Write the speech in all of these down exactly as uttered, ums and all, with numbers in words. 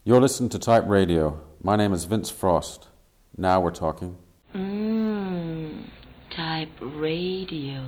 You're listening to Type Radio. My name is Vince Frost. Now we're talking. Mmm, Type Radio.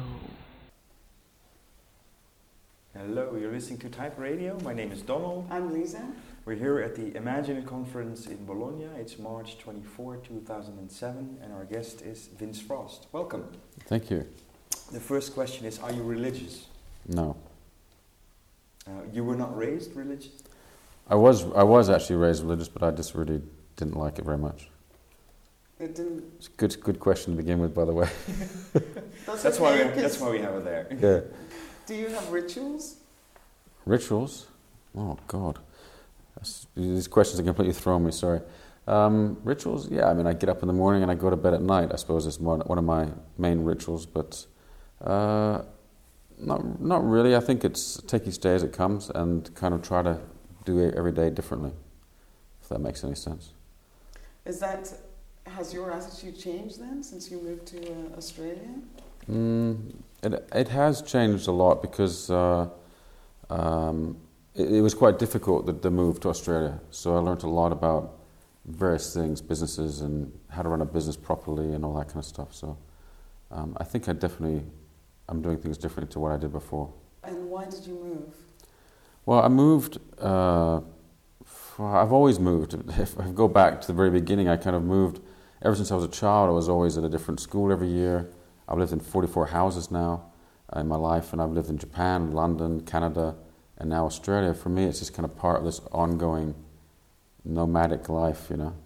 Hello, you're listening to Type Radio. My name is Donald. I'm Lisa. We're here at the Imagine conference in Bologna. It's March twenty-fourth, two thousand seven, and our guest is Vince Frost. Welcome. Thank you. The first question is, are you religious? No. Uh, you were not raised religious? I was I was actually raised religious, but I just really didn't like it very much. It didn't. It's a good good question to begin with, by the way. That's, that's okay, why we, that's why we have it there. Yeah. Do you have rituals? Rituals? Oh God, that's, these questions are completely thrown me. Sorry. Um, rituals? Yeah, I mean, I get up in the morning and I go to bed at night. I suppose it's one one of my main rituals, but uh, not not really. I think it's take each day as it comes and kind of try to do it every day differently, if that makes any sense. Is that, has your attitude changed then since you moved to uh, Australia? Mm, it it has changed a lot because uh, um, it, it was quite difficult the, the move to Australia. So I learned a lot about various things, businesses, and how to run a business properly and all that kind of stuff. So um, I think I definitely I'm doing things differently to what I did before. And why did you move? Well, I moved, uh, for, I've always moved. If I go back to the very beginning, I kind of moved, ever since I was a child, I was always at a different school every year. I've lived in forty-four houses now uh, in my life, and I've lived in Japan, London, Canada, and now Australia. For me, it's just kind of part of this ongoing nomadic life, you know.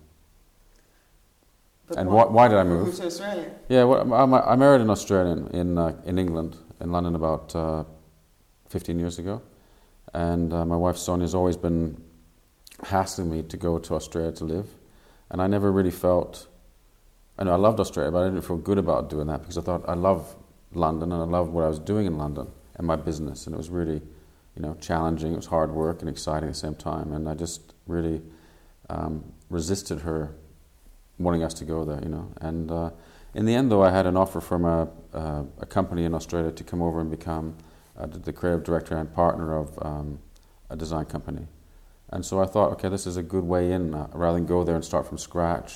But and why, wh- why did I move? Moved to Australia? Yeah, well, I, I married an Australian in, uh, in England, in London, about uh, fifteen years ago. And uh, my wife Sonia's always been hassling me to go to Australia to live. And I never really felt, I know I loved Australia, but I didn't feel good about doing that because I thought I love London and I loved what I was doing in London and my business. And it was really, you know, challenging. It was hard work and exciting at the same time. And I just really um, resisted her wanting us to go there, you know. And uh, in the end, though, I had an offer from a, uh, a company in Australia to come over and become Uh, the creative director and partner of um, a design company. And so I thought, okay, this is a good way in. Uh, rather than go there and start from scratch,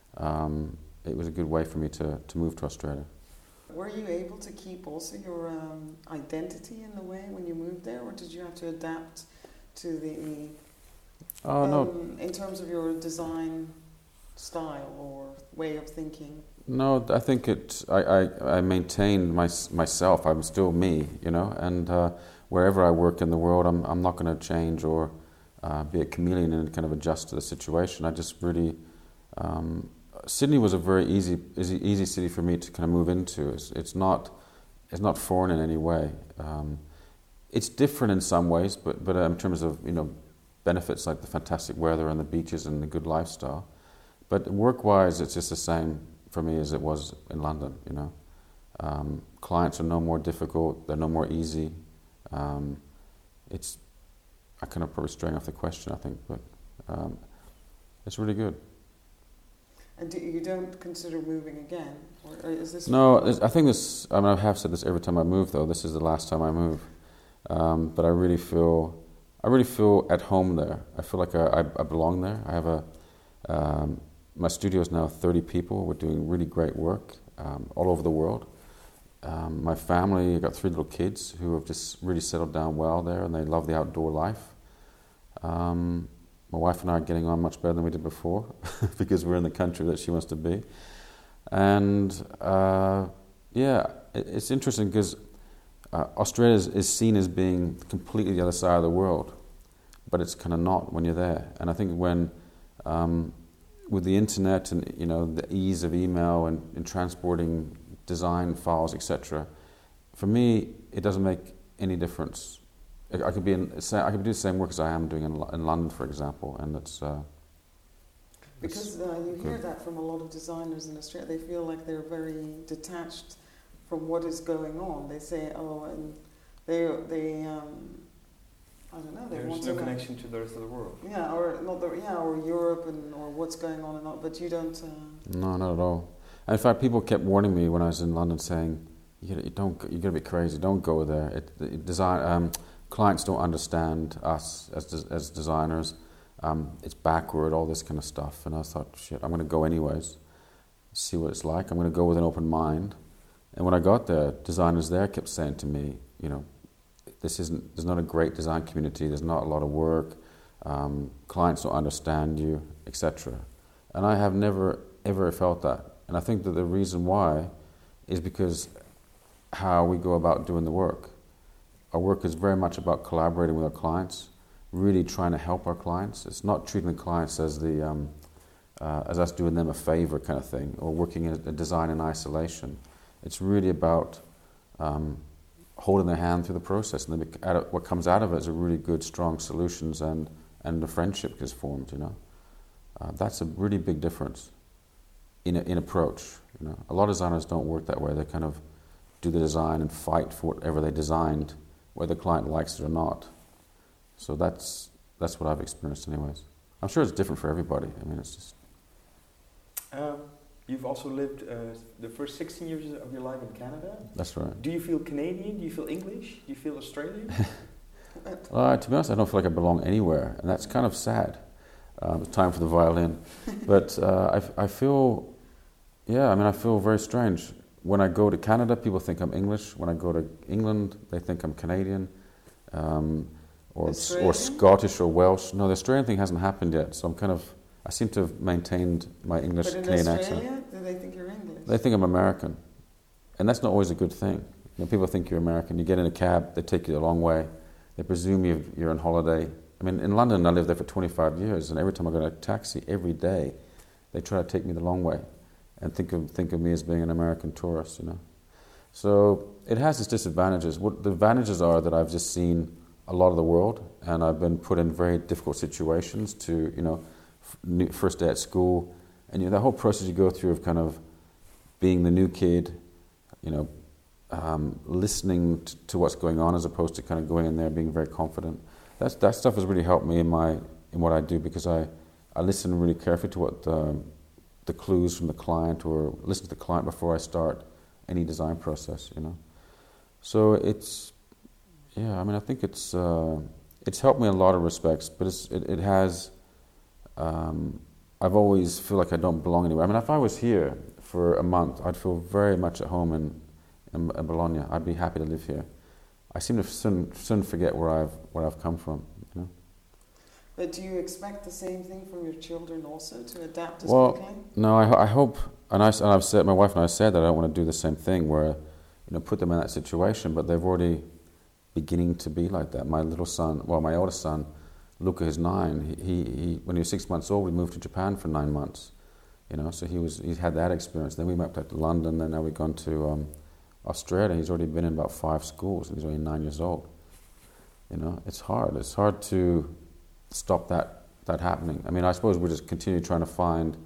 um, it was a good way for me to, to move to Australia. Were you able to keep also your um, identity in the way when you moved there, or did you have to adapt to the, Oh, um, no. in terms of your design style or way of thinking? No, I think it. I, I, I maintained my, myself. I'm still me, you know. And uh, wherever I work in the world, I'm I'm not going to change or uh, be a chameleon and kind of adjust to the situation. I just really. Um, Sydney was a very easy, easy, easy city for me to kind of move into. It's, it's not, it's not foreign in any way. Um, it's different in some ways, but but in terms of you know benefits like the fantastic weather and the beaches and the good lifestyle. But work-wise, it's just the same for me as it was in London, you know. Um, clients are no more difficult, they're no more easy. Um, it's, I kind of probably straying off the question, I think, but um, it's really good. And do, you don't consider moving again? Or, or is this... No, I think this, I mean, I have said this every time I move, though. This is the last time I move. Um, but I really feel, I really feel at home there. I feel like I, I, I belong there. I have a... Um, My studio is now thirty people. We're doing really great work um, all over the world. Um, my family, I've got three little kids who have just really settled down well there, and they love the outdoor life. Um, my wife and I are getting on much better than we did before because we're in the country that she wants to be. And uh, yeah, it, it's interesting because uh, Australia is, is seen as being completely the other side of the world, but it's kind of not when you're there. And I think when um, with the internet and you know the ease of email and, and transporting design files, et cetera, for me it doesn't make any difference. I, I could be in, I could do the same work as I am doing in, in London, for example, and it's uh, because it's uh, you good. hear that from a lot of designers in Australia. They feel like they're very detached from what is going on. They say, oh, and they they. Um, I don't know. They There's want no to connection to the rest of the world. Yeah, or not the, yeah, or Europe and or what's going on and all. But you don't. Uh, no, not at all. And in fact, people kept warning me when I was in London, saying, "You, you don't, you're going to be crazy. Don't go there. It, it design um, clients don't understand us as des- as designers. Um, it's backward, all this kind of stuff. And I thought, shit, I'm going to go anyways, see what it's like. I'm going to go with an open mind. And when I got there, designers there kept saying to me, you know, this isn't, there's not a great design community, there's not a lot of work, um, clients don't understand you, et cetera. And I have never, ever felt that. And I think that the reason why is because how we go about doing the work. Our work is very much about collaborating with our clients, really trying to help our clients. It's not treating the clients as the um, uh, as us doing them a favor kind of thing, or working in a design in isolation. It's really about um, holding their hand through the process, and then what comes out of it is a really good, strong solutions, and and the friendship is formed. You know, uh, that's a really big difference in a, in approach. You know, a lot of designers don't work that way. They kind of do the design and fight for whatever they designed, whether the client likes it or not. So that's that's what I've experienced, anyways. I'm sure it's different for everybody. I mean, it's just. Um, you've also lived uh, the first sixteen years of your life in Canada. That's right. Do you feel Canadian? Do you feel English? Do you feel Australian? uh, to be honest, I don't feel like I belong anywhere, and that's kind of sad. Um, it's time for the violin, but uh, I, I feel, yeah, I mean, I feel very strange. When I go to Canada, people think I'm English. When I go to England, they think I'm Canadian, um, or or Scottish or Welsh. No, the Australian thing hasn't happened yet, so I'm kind of. I seem to have maintained my English Canadian accent. But in Australia, do they think you're English? They think I'm American, and that's not always a good thing. You know, people think you're American. You get in a cab, they take you a long way. They presume you've, you're on holiday. I mean, in London, I lived there for twenty-five years, and every time I got a taxi, every day, they try to take me the long way, and think of think of me as being an American tourist. You know, so it has its disadvantages. What the advantages are that I've just seen a lot of the world, and I've been put in very difficult situations to, you know. New, first day at school, and you know, the whole process you go through of kind of being the new kid, you know, um, listening t- to what's going on as opposed to kind of going in there and being very confident. That's, that stuff has really helped me in my in what I do, because I, I listen really carefully to what the, the clues from the client, or listen to the client before I start any design process. You know, so it's yeah. I mean, I think it's uh, it's helped me in a lot of respects, but it's, it, it has. Um, I've always feel like I don't belong anywhere. I mean, if I was here for a month, I'd feel very much at home in, in, in Bologna. I'd be happy to live here. I seem to soon, soon forget where I've where I've come from. You know. But do you expect the same thing from your children also, to adapt as well, quickly? No, I, I hope, and, I, and I've said, my wife and I said that I don't want to do the same thing, where, you know, put them in that situation. But they've already beginning to be like that. My little son, well, my oldest son. Luca is nine. He, he, when he was six months old, we moved to Japan for nine months. You know, so he was he had that experience. Then we went back to London, and now we've gone to um, Australia. He's already been in about five schools, and he's only nine years old. You know, it's hard. It's hard to stop that that happening. I mean, I suppose we're just continue trying to find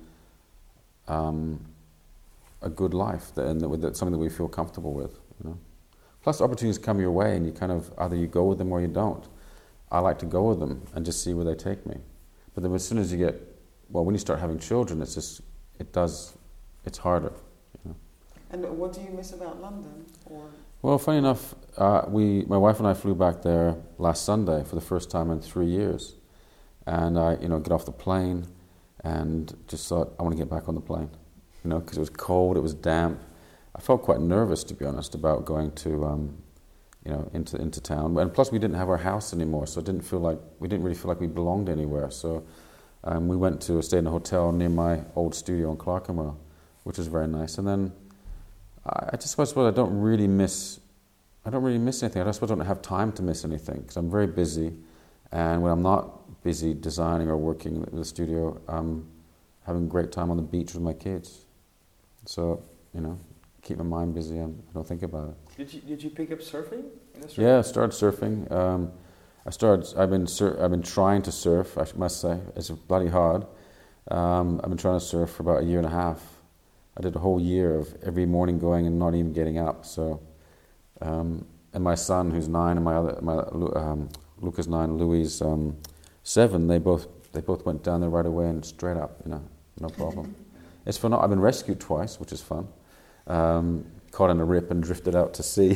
um, a good life, that, and that, that something that we feel comfortable with. You know, plus opportunities come your way, and you kind of either you go with them or you don't. I like to go with them and just see where they take me. But then as soon as you get, well, when you start having children, it's just, it does, it's harder. You know? And what do you miss about London? Or well, funny enough, uh, we, my wife and I flew back there last Sunday for the first time in three years. And I, you know, get off the plane and just thought, I want to get back on the plane. You know, because it was cold, it was damp. I felt quite nervous, to be honest, about going to, um, you know, into into town. And plus we didn't have our house anymore, so it didn't feel like, we didn't really feel like we belonged anywhere. So um, we went to stay in a hotel near my old studio in Clerkenwell, which was very nice. And then I, I just suppose I don't really miss, I don't really miss anything. I just suppose I don't have time to miss anything, because I'm very busy. And when I'm not busy designing or working in the studio, I'm having a great time on the beach with my kids. So, you know, keep my mind busy and I don't think about it. Did you did you pick up surfing in Australia? Yeah, I started surfing. Um, I started. I've been sur- I've been trying to surf. I must say, it's bloody hard. Um, I've been trying to surf for about a year and a half. I did a whole year of every morning going and not even getting up. So, um, and my son, who's nine, and my other my um, Luca's nine, Louis um, seven. They both they both went down there right away and straight up. You know, no problem. It's fun. I've been rescued twice, which is fun. Um, caught in a rip and drifted out to sea.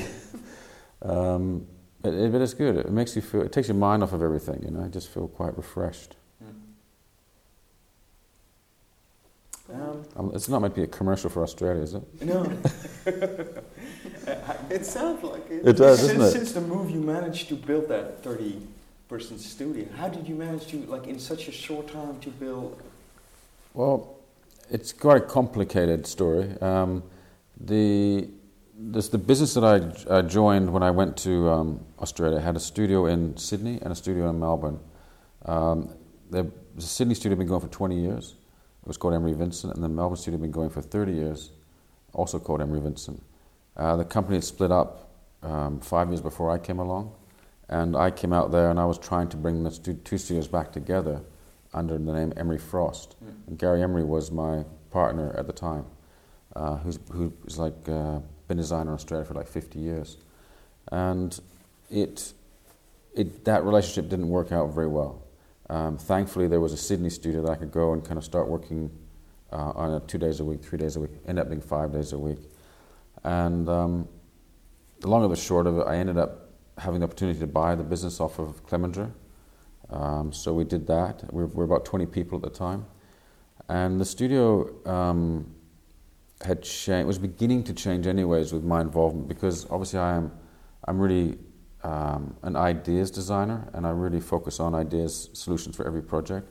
um, but, it, but it's good. It makes you feel. It takes your mind off of everything. You know, I just feel quite refreshed. Mm. Um, it's not meant to be a commercial for Australia, is it? No. It sounds like it. It does, since, doesn't it? Since the move, you managed to build that thirty-person studio. How did you manage to, like, in such a short time, to build? Well, it's quite a complicated story. Um, the this, the business that I, I joined when I went to um, Australia had a studio in Sydney and a studio in Melbourne. Um, the, the Sydney studio had been going for twenty years. It was called Emery Vincent, and the Melbourne studio had been going for thirty years, also called Emery Vincent. Uh, the company had split up um, five years before I came along, and I came out there and I was trying to bring the stu- two studios back together under the name Emery Frost. Mm. And Gary Emery was my partner at the time, uh, who's who's like uh, been a designer in Australia for like fifty years, and it it that relationship didn't work out very well. Um, thankfully, there was a Sydney studio that I could go and kind of start working uh, on a two days a week, three days a week, ended up being five days a week. And um, the long of the short of it, I ended up having the opportunity to buy the business off of Clemenger. Um, so we did that. We were, we were about twenty people at the time. And the studio um, had changed, was beginning to change anyways with my involvement, because obviously I am, I'm really um, an ideas designer, and I really focus on ideas, solutions for every project.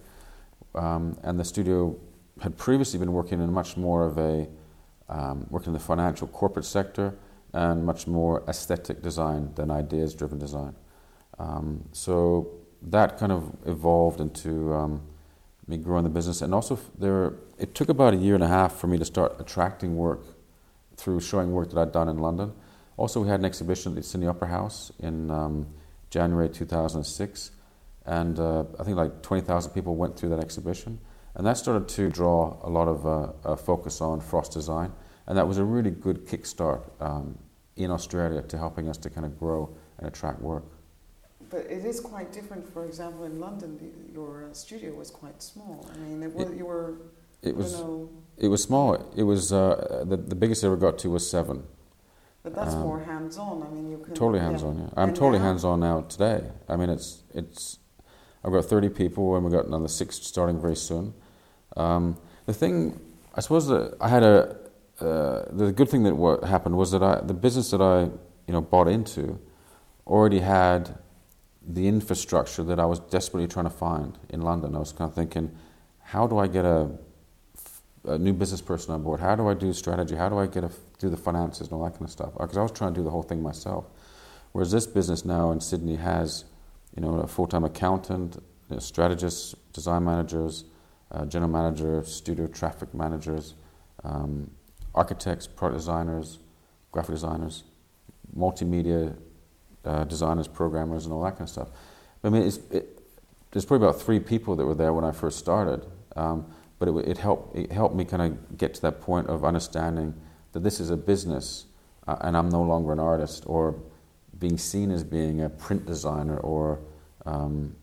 Um, and the studio had previously been working in much more of a, um, working in the financial corporate sector, and much more aesthetic design than ideas-driven design. Um, so that kind of evolved into um, me growing the business, and also f- there. It took about a year and a half for me to start attracting work through showing work that I'd done in London. Also, we had an exhibition at the Sydney Opera House in um, January two thousand six, and uh, I think like twenty thousand people went through that exhibition, and that started to draw a lot of uh, uh, focus on Frost design, and that was a really good kickstart um, in Australia to helping us to kind of grow and attract work. But it is quite different. For example, in London, the, your studio was quite small. I mean, it was, it, you were. It was. You know, it was small. It was uh, the the biggest I ever got to was seven. But that's um, more hands-on. I mean, you can totally hands-on. Yeah, yeah. I'm and totally now? hands-on now today. I mean, it's it's. I've got thirty people, and we've got another six starting very soon. Um, the thing, I suppose that I had a. Uh, the good thing that what happened was that I, the business that I, you know, bought into, already had the infrastructure that I was desperately trying to find in London. I was kind of thinking, how do I get a, a new business person on board? How do I do strategy? How do I get a, do the finances and all that kind of stuff? Because I was trying to do the whole thing myself. Whereas this business now in Sydney has, you know, a full-time accountant, you know, strategists, design managers, uh, general manager, studio traffic managers, um, architects, product designers, graphic designers, multimedia uh, designers, programmers, and all that kind of stuff. I mean, it's, it, there's probably about three people that were there when I first started, um, but it, it helped. It helped me kind of get to that point of understanding that this is a business, uh, and I'm no longer an artist or being seen as being a print designer or um,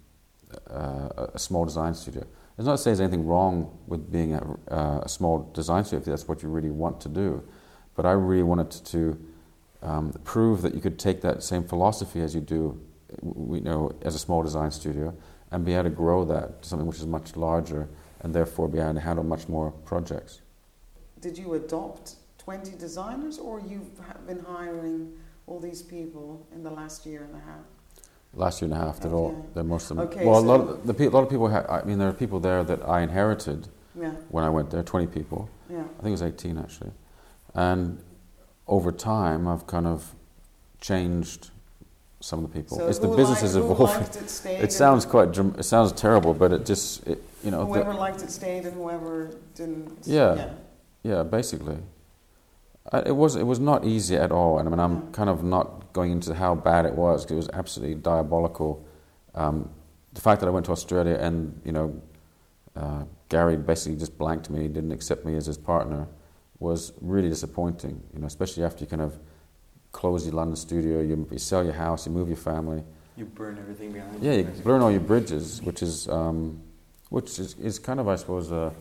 uh, a small design studio. It's not to say there's anything wrong with being a, uh, a small design studio if that's what you really want to do, but I really wanted to um, prove that you could take that same philosophy as you do, you know, as a small design studio, and be able to grow that to something which is much larger, and therefore be able to handle much more projects. Did you adopt twenty designers, or you've been hiring all these people in the last year and a half? Last year and a half, they're okay. all, they're most of them. Okay, well, so a lot of the, a lot of people. Ha- I mean, there are people there that I inherited yeah. when I went there. Twenty people. Yeah. I think it was eighteen actually, and over time, I've kind of changed some of the people. So it's the who business liked, is who evolving. liked it, stayed, It sounds quite. dram- It sounds terrible, but it just. It, you know. whoever the, liked it stayed, and whoever didn't. Yeah. Yeah. Yeah, basically. I, it was it was not easy at all, and I mean I'm Yeah. kind of not going into how bad it was, because it was absolutely diabolical. Um, the fact that I went to Australia and you know uh, Gary basically just blanked me, didn't accept me as his partner, was really disappointing. You know, especially after you kind of close your London studio, you, you sell your house, you move your family. You burn everything behind Yeah, you. you basically. burn all your bridges, which is um, which is, is kind of I suppose a,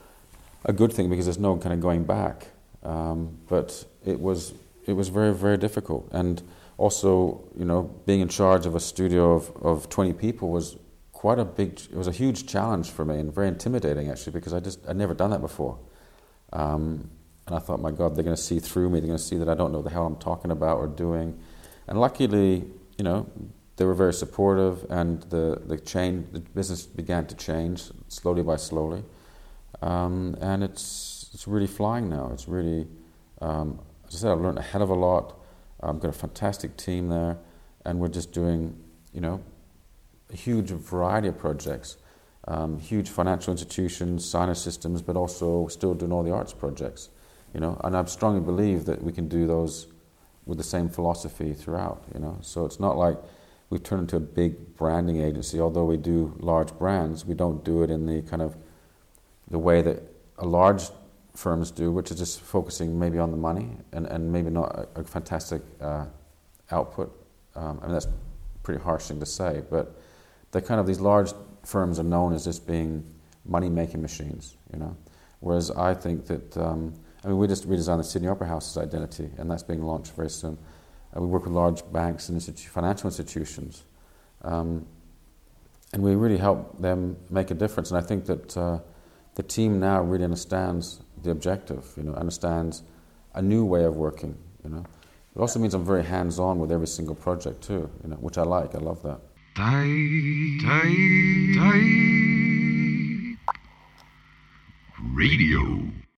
a good thing, because there's no kind of going back. Um, but it was it was very very difficult, and also you know being in charge of a studio of, of twenty people was quite a big. It was a huge challenge for me and very intimidating actually, because I just I'd never done that before. Um, and I thought, my God, they're going to see through me. They're going to see that I don't know the hell I'm talking about or doing. And luckily, you know, they were very supportive, and the the change, the business began to change slowly by slowly. Um, and it's it's really flying now. It's really, um, as I said, I've learned a hell of a lot. I've got a fantastic team there, and we're just doing, you know, a huge variety of projects, um, huge financial institutions, signer systems, but also still doing all the arts projects, you know. And I strongly believe that we can do those with the same philosophy throughout, you know. So it's not like we've turned into a big branding agency. Although we do large brands, we don't do it in the kind of the way that a large firms do, which is just focusing maybe on the money and, and maybe not a, a fantastic uh, output. Um, I mean, that's a pretty harsh thing to say, but the kind of these large firms are known as just being money-making machines, you know. Whereas I think that, um, I mean, we just redesigned the Sydney Opera House's identity, and that's being launched very soon. And we work with large banks and institu- financial institutions, um, and we really help them make a difference. And I think that uh, the team now really understands the objective, you know, understands a new way of working, you know. It also means I'm very hands-on with every single project too, you know, which I like. I love that. Type, type, type radio.